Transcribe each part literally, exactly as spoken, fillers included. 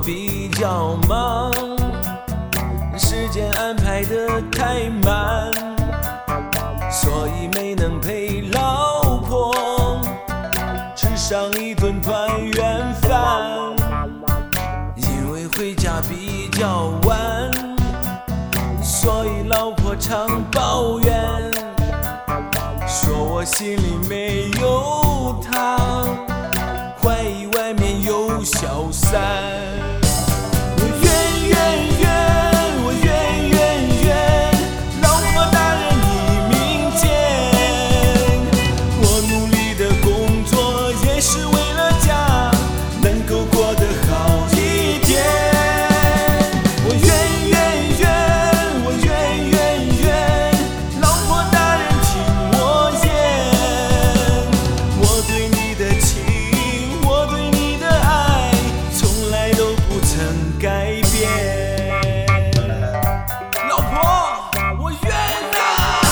比较忙，时间安排得太满，所以没能陪老婆吃上一顿团圆饭。因为回家比较晚，所以老婆常抱怨，说我心里没有她，怀疑外面有小三。我愿愿愿，我愿愿愿，老婆大人你明鉴。我努力的工作也是为了家能够过得好一点。我愿愿愿，我愿愿愿，老婆大人听我言。我对你的情，我对你的爱，从来都不曾改变。老婆，我愿啊！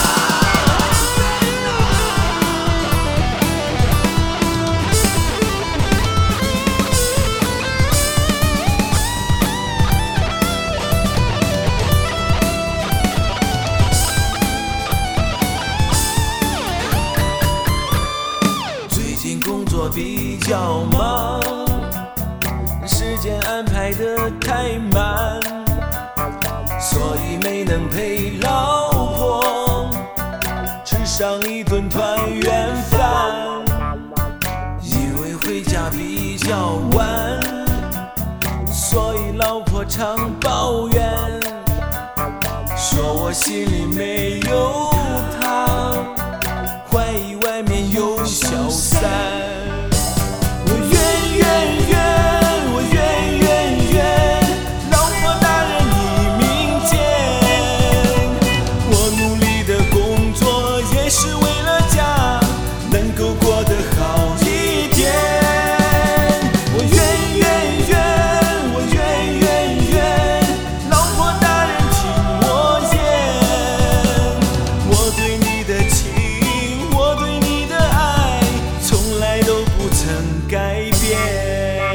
最近工作比较忙，时间安排得太满，所以没能陪老婆吃上一顿团圆饭。因为回家比较晚，所以老婆常抱怨，说我心里没有她，怀疑外面有小三。我愿愿愿，我愿愿愿，老婆大人你明鉴。我努力的工作也是为了家能够过得好一点。我愿愿愿，我愿愿愿，老婆大人听我言。我对你的情，我对你的爱，从来都不曾改变。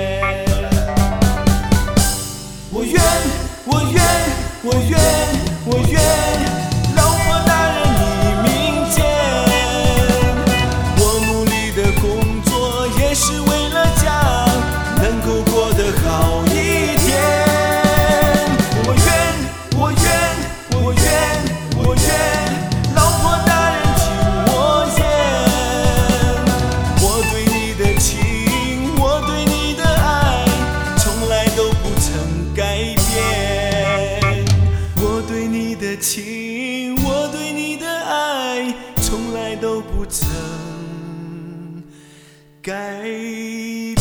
我愿，我愿，我愿，我愿，老婆大人你明鉴。我努力的工作也是为了家能够过得好一点。我愿，我愿，我愿，我愿，老婆大人听我言。我对你的情，我对你的爱，从来都不曾改变。我对你的情，我对你的爱，从来都不曾改变。